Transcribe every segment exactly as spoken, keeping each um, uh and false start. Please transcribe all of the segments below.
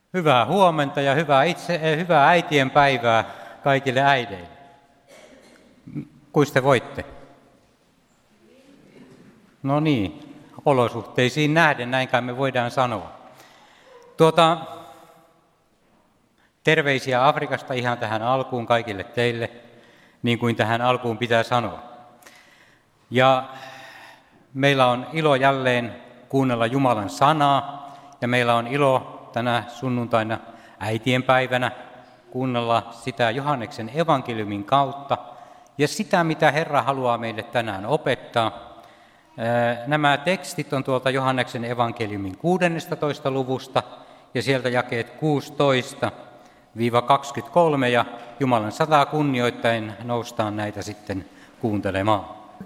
Hyvää huomenta ja hyvää, itse, hyvää äitien päivää kaikille äideille. Kuinka te voitte? No niin, olosuhteisiin nähden, näin kai me voidaan sanoa. Tuota, terveisiä Afrikasta ihan tähän alkuun kaikille teille, niin kuin tähän alkuun pitää sanoa. Ja meillä on ilo jälleen kuunnella Jumalan sanaa, ja meillä on ilo tänä sunnuntaina äitien päivänä kuunnella sitä Johanneksen evankeliumin kautta ja sitä, mitä Herra haluaa meille tänään opettaa. Nämä tekstit on tuolta Johanneksen evankeliumin kuudennestatoista luvusta ja sieltä jakeet kuusitoista kaksikymmentäkolme ja Jumalan sataa kunnioittaen noustaan näitä sitten kuuntelemaan.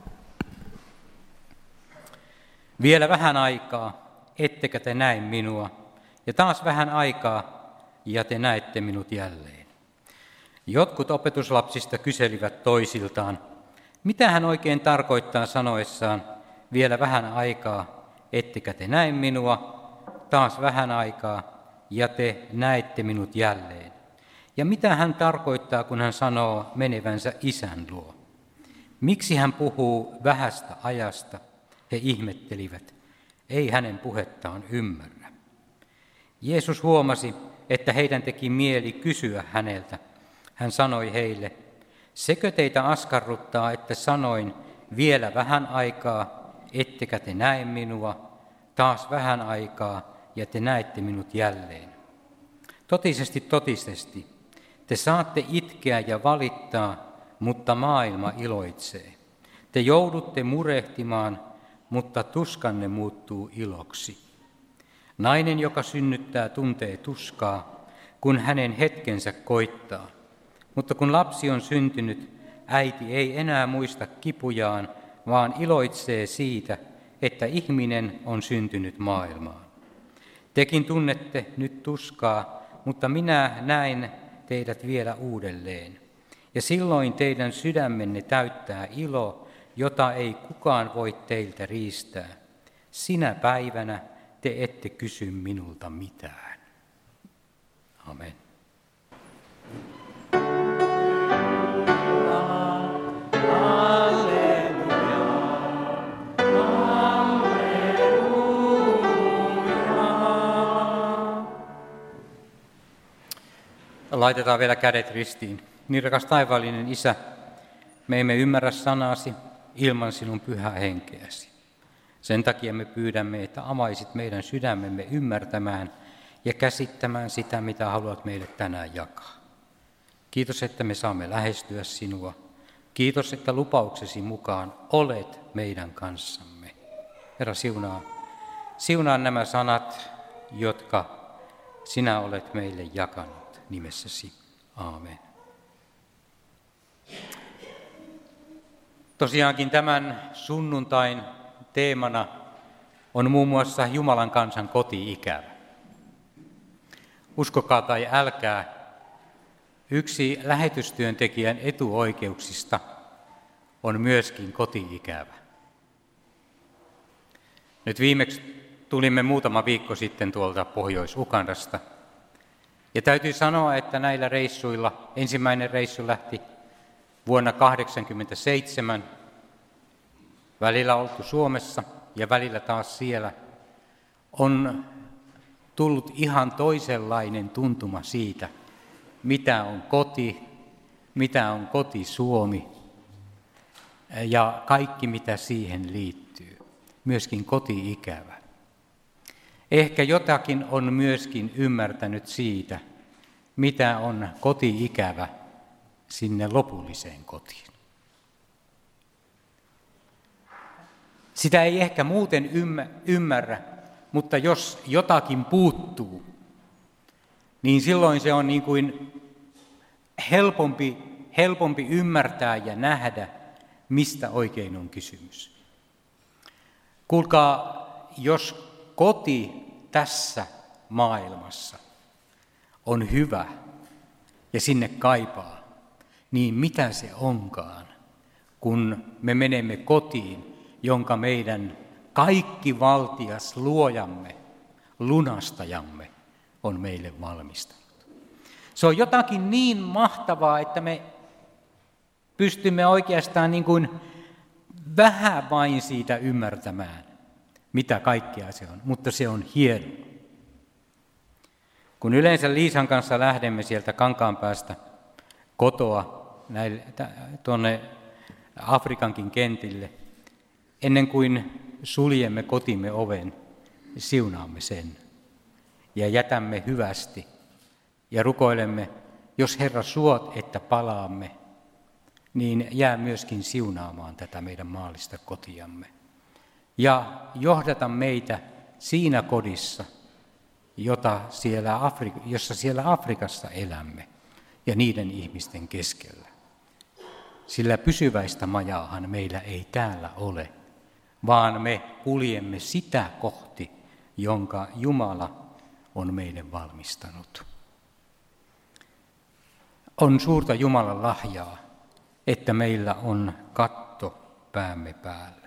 Vielä vähän aikaa, ettekä te näe minua. Ja taas vähän aikaa, ja te näette minut jälleen. Jotkut opetuslapsista kyselivät toisiltaan, mitä hän oikein tarkoittaa sanoessaan, vielä vähän aikaa, ettekä te näe minua, taas vähän aikaa, ja te näette minut jälleen. Ja mitä hän tarkoittaa, kun hän sanoo menevänsä isän luo? Miksi hän puhuu vähästä ajasta? He ihmettelivät, ei hänen puhettaan ymmärrä. Jeesus huomasi, että heidän teki mieli kysyä häneltä. Hän sanoi heille, sekö teitä askarruttaa, että sanoin vielä vähän aikaa, ettekä te näe minua, taas vähän aikaa ja te näette minut jälleen. Totisesti, totisesti, te saatte itkeä ja valittaa, mutta maailma iloitsee. Te joudutte murehtimaan, mutta tuskanne muuttuu iloksi. Nainen, joka synnyttää, tuntee tuskaa, kun hänen hetkensä koittaa. Mutta kun lapsi on syntynyt, äiti ei enää muista kipujaan, vaan iloitsee siitä, että ihminen on syntynyt maailmaan. Tekin tunnette nyt tuskaa, mutta minä näen teidät vielä uudelleen. Ja silloin teidän sydämenne täyttää ilo, jota ei kukaan voi teiltä riistää. Sinä päivänä te ette kysy minulta mitään. Amen. Laitetaan vielä kädet ristiin. Niin rakas taivaallinen Isä, me emme ymmärrä sanasi ilman sinun pyhää henkeäsi. Sen takia me pyydämme, että avaisit meidän sydämemme ymmärtämään ja käsittämään sitä, mitä haluat meille tänään jakaa. Kiitos, että me saamme lähestyä sinua. Kiitos, että lupauksesi mukaan olet meidän kanssamme. Herra, siunaa, siunaa nämä sanat, jotka sinä olet meille jakanut nimessäsi. Aamen. Tosiaankin tämän sunnuntain teemana on muun muassa Jumalan kansan koti-ikävä. Uskokaa tai älkää, yksi lähetystyöntekijän etuoikeuksista on myöskin koti-ikävä. Nyt viimeksi tulimme muutama viikko sitten tuolta Pohjois-Ugandasta. Ja täytyy sanoa, että näillä reissuilla, ensimmäinen reissu lähti vuonna tuhatyhdeksänsataakahdeksankymmentäseitsemän, välillä oltu Suomessa ja välillä taas siellä, on tullut ihan toisenlainen tuntuma siitä, mitä on koti, mitä on koti Suomi ja kaikki mitä siihen liittyy, myöskin koti-ikävä. Ehkä jotakin on myöskin ymmärtänyt siitä, mitä on koti-ikävä sinne lopulliseen kotiin. Sitä ei ehkä muuten ymmärrä, mutta jos jotakin puuttuu, niin silloin se on niin kuin helpompi, helpompi ymmärtää ja nähdä, mistä oikein on kysymys. Kuulkaa, jos koti tässä maailmassa on hyvä ja sinne kaipaa, niin mitä se onkaan, kun me menemme kotiin, jonka meidän kaikki valtias luojamme, lunastajamme on meille valmistanut. Se on jotakin niin mahtavaa, että me pystymme oikeastaan niin kuin vähän vain siitä ymmärtämään, mitä kaikkea se on, mutta se on hieno. Kun yleensä Liisan kanssa lähdemme sieltä Kankaanpäästä kotoa näille, tuonne Afrikankin kentille, ennen kuin suljemme kotimme oven, siunaamme sen ja jätämme hyvästi ja rukoilemme, jos Herra suot, että palaamme, niin jää myöskin siunaamaan tätä meidän maallista kotiamme. Ja johdata meitä siinä kodissa, jota siellä Afri- jossa siellä Afrikassa elämme ja niiden ihmisten keskellä. Sillä pysyväistä majaahan meillä ei täällä ole, vaan me kuljemme sitä kohti, jonka Jumala on meille valmistanut. On suurta Jumalan lahjaa, että meillä on katto päämme päällä.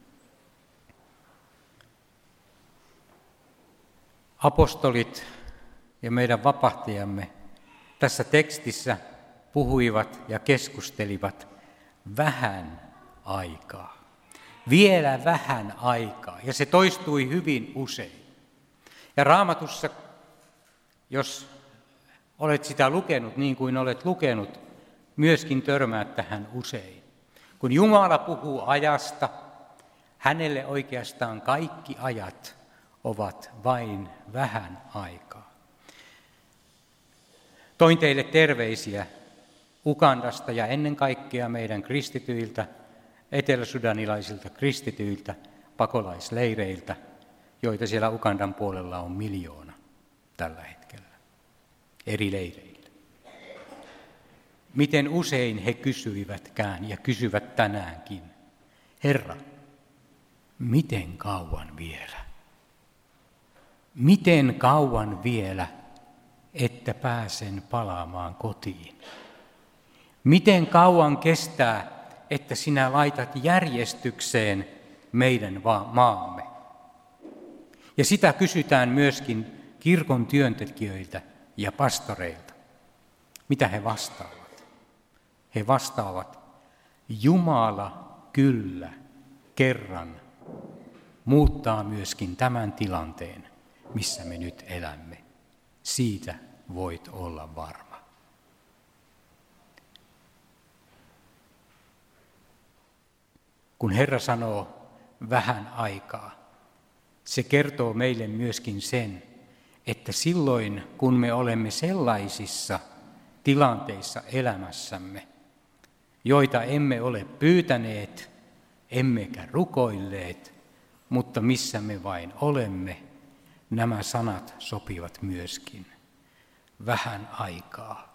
Apostolit ja meidän vapahtajamme tässä tekstissä puhuivat ja keskustelivat vähän aikaa. Vielä vähän aikaa, ja se toistui hyvin usein. Ja Raamatussa, jos olet sitä lukenut niin kuin olet lukenut, myöskin törmäät tähän usein. Kun Jumala puhuu ajasta, hänelle oikeastaan kaikki ajat ovat vain vähän aikaa. Toin teille terveisiä Ugandasta ja ennen kaikkea meidän kristityiltä, eteläsudanilaisilta kristityiltä, pakolaisleireiltä, joita siellä Ugandan puolella on miljoona tällä hetkellä, eri leireillä. Miten usein he kysyivätkään ja kysyvät tänäänkin, Herra, miten kauan vielä? Miten kauan vielä, että pääsen palaamaan kotiin? Miten kauan kestää, että sinä laitat järjestykseen meidän maamme? Ja sitä kysytään myöskin kirkon työntekijöiltä ja pastoreilta. Mitä he vastaavat? He vastaavat, Jumala kyllä kerran muuttaa myöskin tämän tilanteen, missä me nyt elämme. Siitä voit olla varma. Kun Herra sanoo vähän aikaa, se kertoo meille myöskin sen, että silloin kun me olemme sellaisissa tilanteissa elämässämme, joita emme ole pyytäneet, emmekä rukoilleet, mutta missä me vain olemme, nämä sanat sopivat myöskin. Vähän aikaa.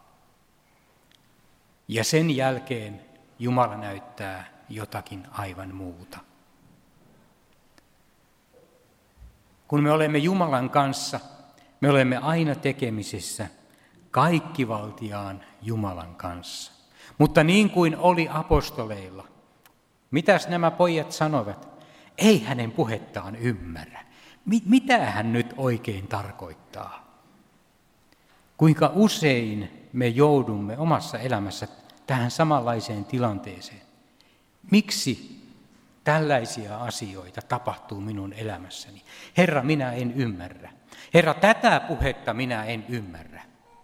Ja sen jälkeen Jumala näyttää jotakin aivan muuta. Kun me olemme Jumalan kanssa, me olemme aina tekemisissä kaikkivaltiaan Jumalan kanssa. Mutta niin kuin oli apostoleilla, mitäs nämä pojat sanoivat? Ei hänen puhettaan ymmärrä. Mitä hän nyt oikein tarkoittaa? Kuinka usein me joudumme omassa elämässä tähän samanlaiseen tilanteeseen? Miksi tällaisia asioita tapahtuu minun elämässäni? Herra, minä en ymmärrä. Herra, tätä puhetta minä en ymmärrä.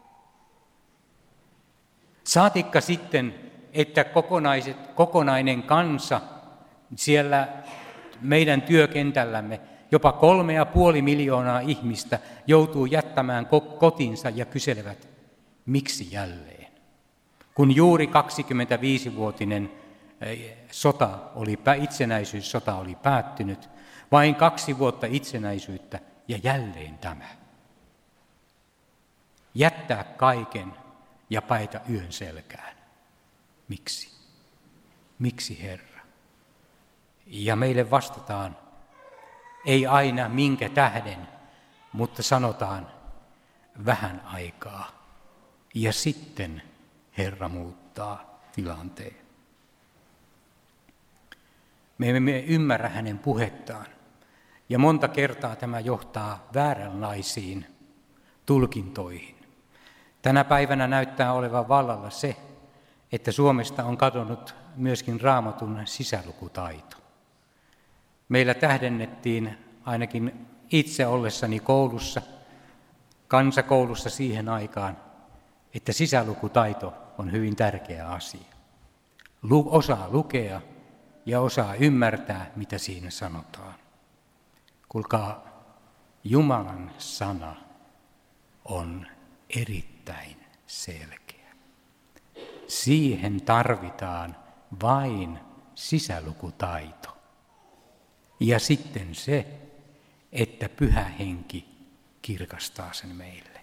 Saatikka sitten, että kokonaiset, kokonainen kansa siellä meidän työkentällämme, jopa kolme ja puoli miljoonaa ihmistä joutuu jättämään kotinsa ja kyselevät, miksi jälleen? Kun juuri kaksikymmentäviisivuotinen sota oli, itsenäisyyssota oli päättynyt, vain kaksi vuotta itsenäisyyttä ja jälleen tämä. Jättää kaiken ja paeta yön selkään. Miksi? Miksi, Herra? Ja meille vastataan, ei aina minkä tähden, mutta sanotaan vähän aikaa. Ja sitten Herra muuttaa tilanteen. Me emme ymmärrä hänen puhettaan. Ja monta kertaa tämä johtaa vääränlaisiin tulkintoihin. Tänä päivänä näyttää olevan vallalla se, että Suomesta on kadonnut myöskin Raamatun sisälukutaito. Meillä tähdennettiin ainakin itse ollessani koulussa, kansakoulussa siihen aikaan, että sisälukutaito on hyvin tärkeä asia. Osaa lukea ja osaa ymmärtää, mitä siinä sanotaan. Kuulkaa, Jumalan sana on erittäin selkeä. Siihen tarvitaan vain sisälukutaito. Ja sitten se, että Pyhä Henki kirkastaa sen meille.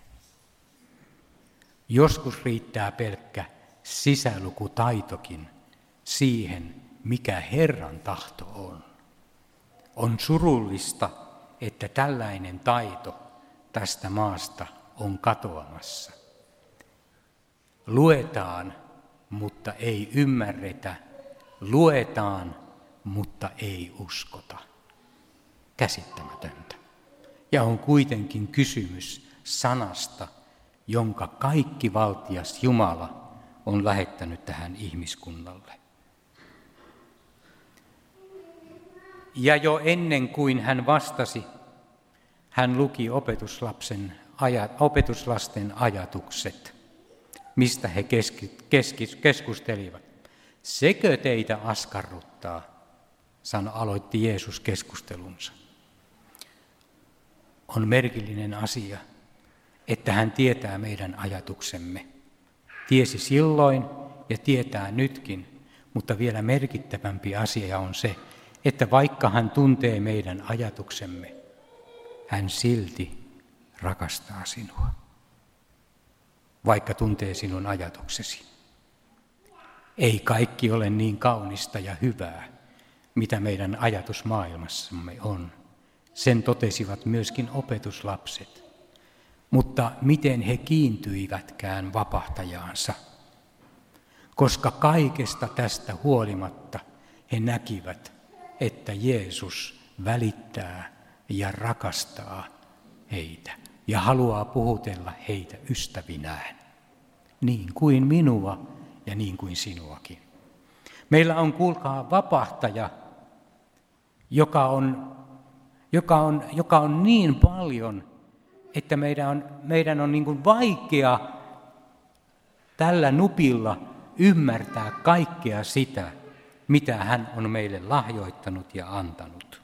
Joskus riittää pelkkä sisälukutaitokin siihen, mikä Herran tahto on. On surullista, että tällainen taito tästä maasta on katoamassa. Luetaan, mutta ei ymmärretä. Luetaan, mutta ei uskota. Käsittämätöntä. Ja on kuitenkin kysymys sanasta, jonka kaikkivaltias Jumala on lähettänyt tähän ihmiskunnalle. Ja jo ennen kuin hän vastasi, hän luki opetuslapsen, opetuslasten ajatukset, mistä he keskustelivat. Sekö teitä askarruttaa, sano, aloitti Jeesus keskustelunsa. On merkillinen asia, että hän tietää meidän ajatuksemme. Tiesi silloin ja tietää nytkin, mutta vielä merkittävämpi asia on se, että vaikka hän tuntee meidän ajatuksemme, hän silti rakastaa sinua, vaikka tuntee sinun ajatuksesi. Ei kaikki ole niin kaunista ja hyvää, mitä meidän ajatusmaailmassamme on. Sen totesivat myöskin opetuslapset. Mutta miten he kiintyivätkään vapahtajaansa, koska kaikesta tästä huolimatta he näkivät, että Jeesus välittää ja rakastaa heitä ja haluaa puhutella heitä ystävinään, niin kuin minua ja niin kuin sinuakin. Meillä on, kuulkaa, vapahtaja, joka on, joka on, joka on niin paljon, että meidän on, meidän on niin kuin vaikea tällä nupilla ymmärtää kaikkea sitä, mitä hän on meille lahjoittanut ja antanut.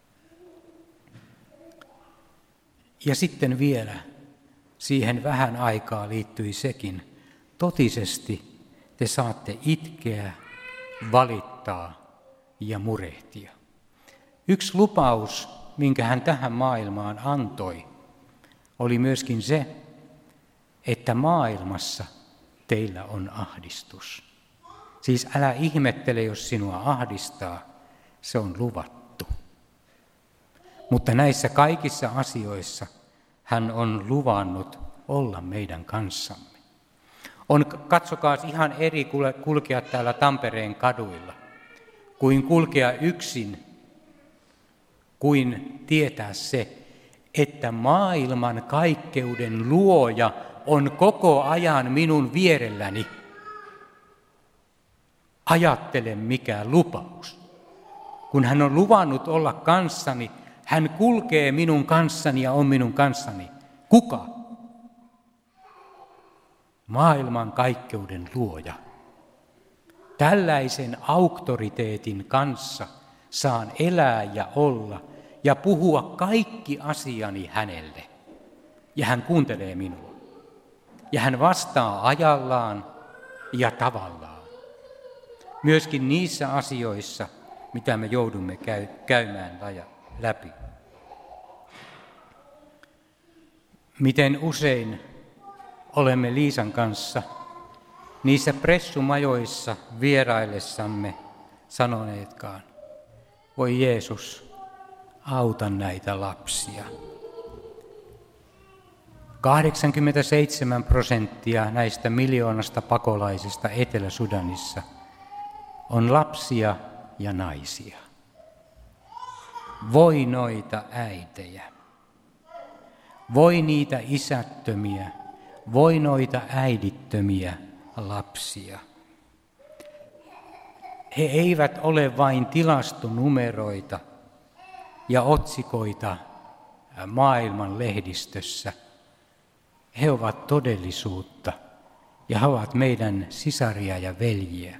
Ja sitten vielä siihen vähän aikaa liittyi sekin, totisesti te saatte itkeä, valittaa ja murehtia. Yksi lupaus, minkä hän tähän maailmaan antoi, oli myöskin se, että maailmassa teillä on ahdistus. Siis älä ihmettele, jos sinua ahdistaa, se on luvattu. Mutta näissä kaikissa asioissa hän on luvannut olla meidän kanssamme. On, katsokaa, ihan eri kulkea täällä Tampereen kaduilla, kuin kulkea yksin, kuin tietää se, että maailman kaikkeuden luoja on koko ajan minun vierelläni. Ajattele, mikä lupaus. Kun hän on luvannut olla kanssani, hän kulkee minun kanssani ja on minun kanssani. Kuka? Maailman kaikkeuden luoja. Tällaisen auktoriteetin kanssa saan elää ja olla ja puhua kaikki asiani hänelle. Ja hän kuuntelee minua. Ja hän vastaa ajallaan ja tavallaan. Myöskin niissä asioissa, mitä me joudumme käy, käymään läpi. Miten usein olemme Liisan kanssa niissä pressumajoissa vieraillessamme sanoneetkaan, voi Jeesus, auta näitä lapsia. kahdeksankymmentäseitsemän prosenttia näistä miljoonasta pakolaisista Etelä-Sudanissa on lapsia ja naisia. Voi noita äitejä. voi niitä isättömiä, voi noita äidittömiä lapsia. He eivät ole vain tilastonumeroita ja otsikoita maailman lehdistössä. He ovat todellisuutta ja he ovat meidän sisaria ja veljiä.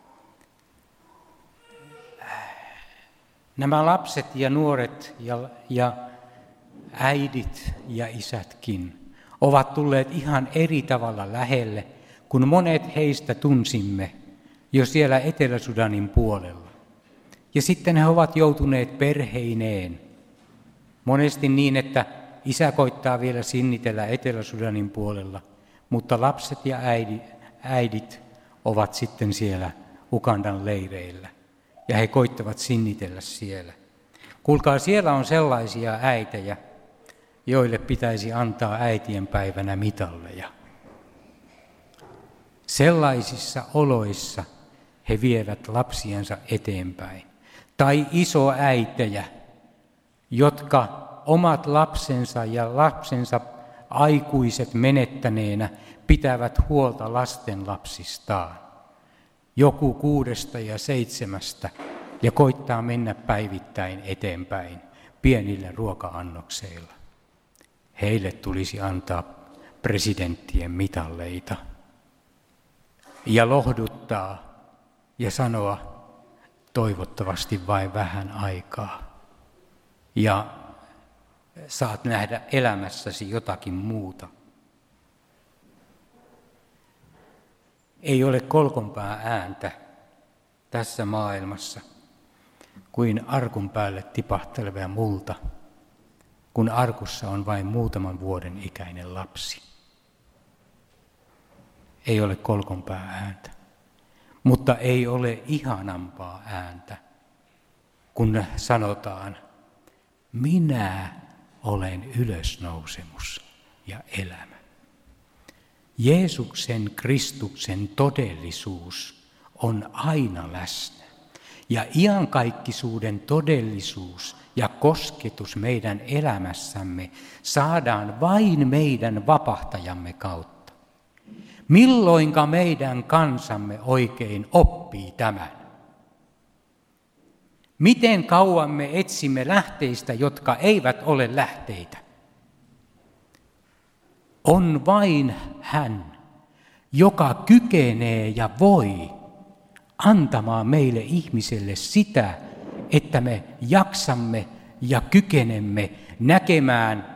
Nämä lapset ja nuoret ja, ja äidit ja isätkin ovat tulleet ihan eri tavalla lähelle, kun monet heistä tunsimme jo siellä Etelä-Sudanin puolella. Ja sitten he ovat joutuneet perheineen. Monesti niin, että isä koittaa vielä sinnitellä Etelä-Sudanin puolella, mutta lapset ja äidit, äidit ovat sitten siellä Ugandan leireillä. Ja he koittavat sinnitellä siellä. Kuulkaa, siellä on sellaisia äitejä, joille pitäisi antaa äitien päivänä mitalleja. Sellaisissa oloissa he vievät lapsiensa eteenpäin. Tai isoäitejä, jotka omat lapsensa ja lapsensa aikuiset menettäneenä pitävät huolta lasten lapsistaan. Joku kuudesta ja seitsemästä ja koittaa mennä päivittäin eteenpäin pienillä ruoka-annokseilla. Heille tulisi antaa presidenttien mitalleita ja lohduttaa ja sanoa toivottavasti vain vähän aikaa. Ja saat nähdä elämässäsi jotakin muuta. Ei ole kolkonpää ääntä tässä maailmassa kuin arkun päälle tipahteleva multa, kun arkussa on vain muutaman vuoden ikäinen lapsi. Ei ole kolkonpää ääntä, mutta ei ole ihanampaa ääntä, kun sanotaan, minä olen ylösnousemus ja elämä. Jeesuksen Kristuksen todellisuus on aina läsnä. Ja iankaikkisuuden todellisuus ja kosketus meidän elämässämme saadaan vain meidän vapahtajamme kautta. Milloinka meidän kansamme oikein oppii tämän? Miten kauan me etsimme lähteistä, jotka eivät ole lähteitä? On vain hän, joka kykenee ja voi antamaan meille ihmiselle sitä, että me jaksamme ja kykenemme näkemään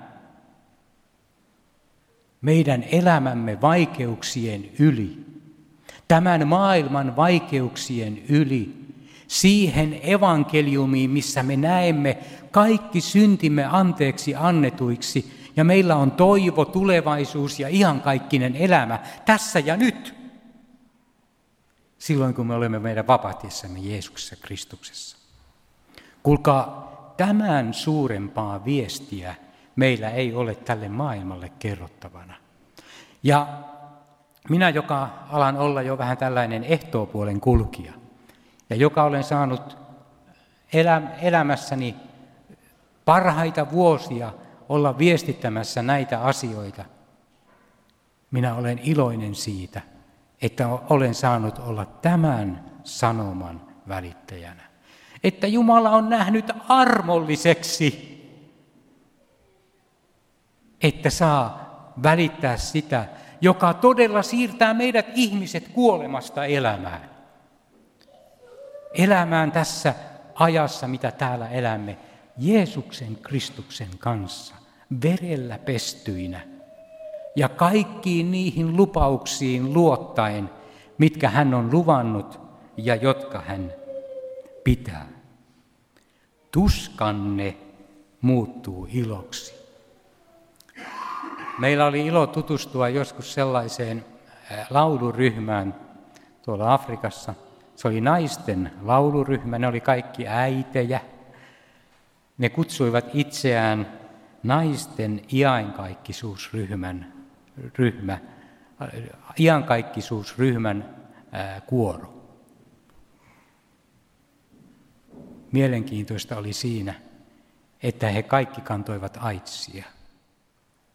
meidän elämämme vaikeuksien yli, tämän maailman vaikeuksien yli, siihen evankeliumiin, missä me näemme kaikki syntimme anteeksi annetuiksi, ja meillä on toivo, tulevaisuus ja iankaikkinen elämä tässä ja nyt. Silloin kun me olemme meidän vapahtiessamme Jeesuksessa Kristuksessa. Kuulkaa, tämän suurempaa viestiä meillä ei ole tälle maailmalle kerrottavana. Ja minä, joka alan olla jo vähän tällainen ehtoopuolen kulkija, ja joka olen saanut elämässäni parhaita vuosia olla viestittämässä näitä asioita, minä olen iloinen siitä, että olen saanut olla tämän sanoman välittäjänä. Että Jumala on nähnyt armolliseksi, että saa välittää sitä, joka todella siirtää meidät ihmiset kuolemasta elämään. Elämään tässä ajassa, mitä täällä elämme, Jeesuksen Kristuksen kanssa, verellä pestyinä. Ja kaikkiin niihin lupauksiin luottaen, mitkä hän on luvannut ja jotka hän pitää. Tuskanne muuttuu iloksi. Meillä oli ilo tutustua joskus sellaiseen lauluryhmään tuolla Afrikassa. Se oli naisten lauluryhmä, ne oli kaikki äitejä. Ne kutsuivat itseään naisten iankaikkisuusryhmän ryhmä, iankaikkisuusryhmän ää, kuoro. Mielenkiintoista oli siinä, että he kaikki kantoivat aitsia.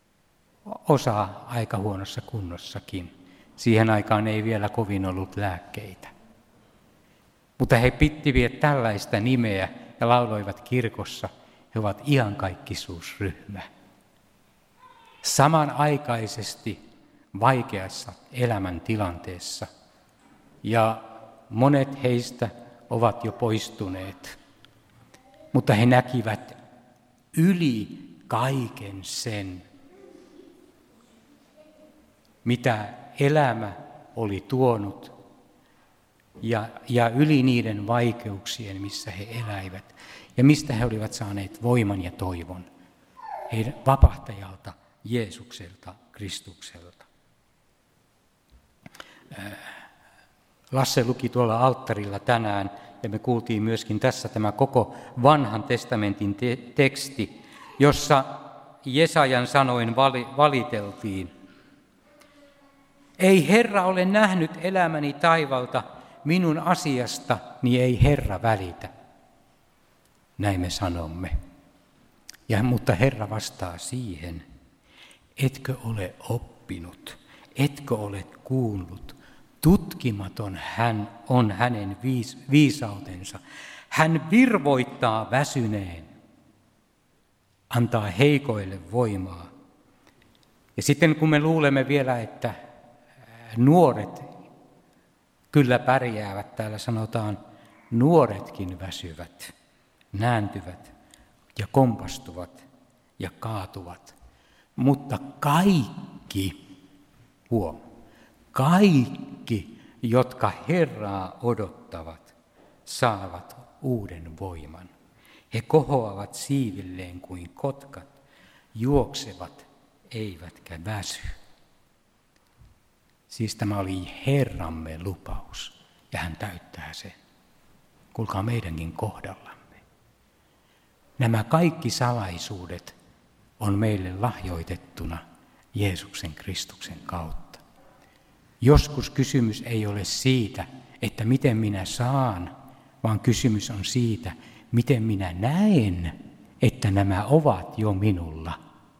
osa aika huonossa kunnossakin. Siihen aikaan ei vielä kovin ollut lääkkeitä. Mutta he pittivät tällaista nimeä ja lauloivat kirkossa. He ovat iankaikkisuusryhmä. Samanaikaisesti vaikeassa elämäntilanteessa. Ja monet heistä ovat jo poistuneet. Mutta he näkivät yli kaiken sen, mitä elämä oli tuonut, ja, ja yli niiden vaikeuksien, missä he eläivät, ja mistä he olivat saaneet voiman ja toivon, heidän vapahtajalta, Jeesukselta, Kristukselta. Lasse luki tuolla alttarilla tänään, ja me kuultiin myöskin tässä tämä koko vanhan testamentin te- teksti, jossa Jesajan sanoin vali- valiteltiin. Ei Herra ole nähnyt elämäni taivalta, minun asiasta, niin ei Herra välitä. Näin me sanomme. Ja, mutta Herra vastaa siihen, etkö ole oppinut, etkö ole kuullut. Tutkimaton hän on hänen viis- viisautensa. Hän virvoittaa väsyneen, antaa heikoille voimaa. Ja sitten kun me luulemme vielä, että nuoret kyllä pärjäävät, täällä sanotaan, nuoretkin väsyvät, nääntyvät ja kompastuvat ja kaatuvat. Mutta kaikki, huom, kaikki, jotka Herraa odottavat, saavat uuden voiman. He kohoavat siivilleen kuin kotkat, juoksevat eivätkä väsy. Siis tämä oli Herramme lupaus, ja hän täyttää sen. Kuulkaa meidänkin kohdallamme. Nämä kaikki salaisuudet on meille lahjoitettuna Jeesuksen Kristuksen kautta. Joskus kysymys ei ole siitä, että miten minä saan, vaan kysymys on siitä, miten minä näen, että nämä ovat jo minulla.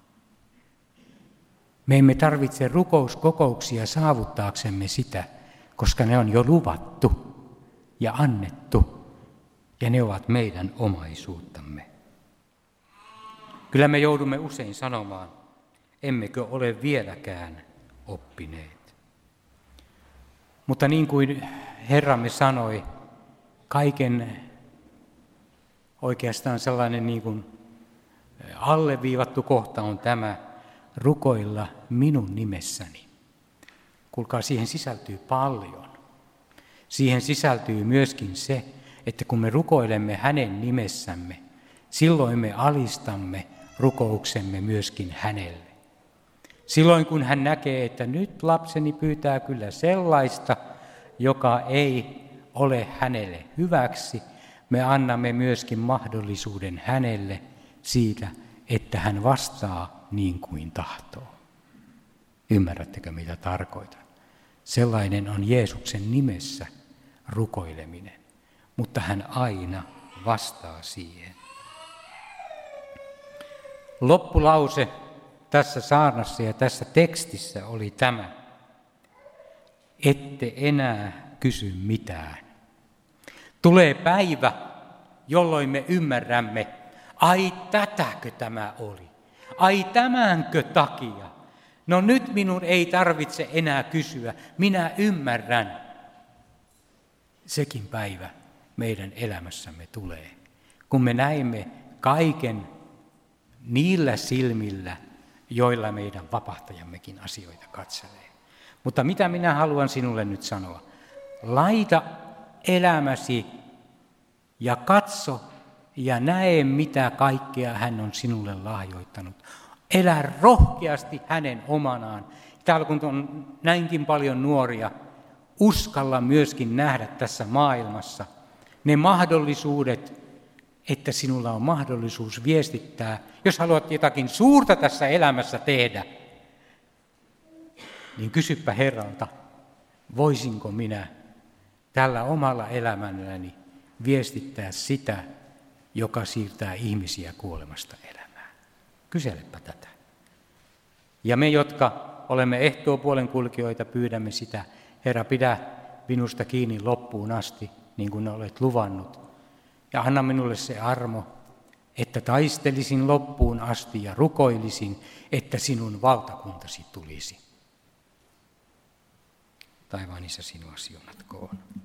Me emme tarvitse rukouskokouksia saavuttaaksemme sitä, koska ne on jo luvattu ja annettu, ja ne ovat meidän omaisuuttamme. Kyllä me joudumme usein sanomaan, emmekö ole vieläkään oppineet. Mutta niin kuin Herramme sanoi, kaiken oikeastaan sellainen niin kuin alleviivattu kohta on tämä, rukoilla minun nimessäni. Kuulkaa, siihen sisältyy paljon. Siihen sisältyy myöskin se, että kun me rukoilemme hänen nimessämme, silloin me alistamme rukouksemme myöskin hänelle. Silloin kun hän näkee, että nyt lapseni pyytää kyllä sellaista, joka ei ole hänelle hyväksi, me annamme myöskin mahdollisuuden hänelle siitä, että hän vastaa niin kuin tahtoo. Ymmärrättekö, mitä tarkoitan? Sellainen on Jeesuksen nimessä rukoileminen, mutta hän aina vastaa siihen. Loppulause tässä saarnassa ja tässä tekstissä oli tämä: ette enää kysy mitään. Tulee päivä, jolloin me ymmärrämme, ai tätäkö tämä oli? Ai tämänkö takia? No nyt minun ei tarvitse enää kysyä, minä ymmärrän. Sekin päivä meidän elämässämme tulee, kun me näemme kaiken niillä silmillä, joilla meidän vapahtajammekin asioita katselee. Mutta mitä minä haluan sinulle nyt sanoa? Laita elämäsi ja katso ja näe, mitä kaikkea hän on sinulle lahjoittanut. Elä rohkeasti hänen omanaan. Täällä kun on näinkin paljon nuoria, uskalla myöskin nähdä tässä maailmassa ne mahdollisuudet, että sinulla on mahdollisuus viestittää. Jos haluat jotakin suurta tässä elämässä tehdä, niin kysypä Herralta, voisinko minä tällä omalla elämälläni viestittää sitä, joka siirtää ihmisiä kuolemasta elämään. Kyselepä tätä. Ja me, jotka olemme ehtoopuolen kulkijoita, pyydämme sitä, Herra, pidä minusta kiinni loppuun asti, niin kuin olet luvannut. Ja anna minulle se armo, että taistelisin loppuun asti ja rukoilisin, että sinun valtakuntasi tulisi. Taivaan Isä, sinua siunatkoon.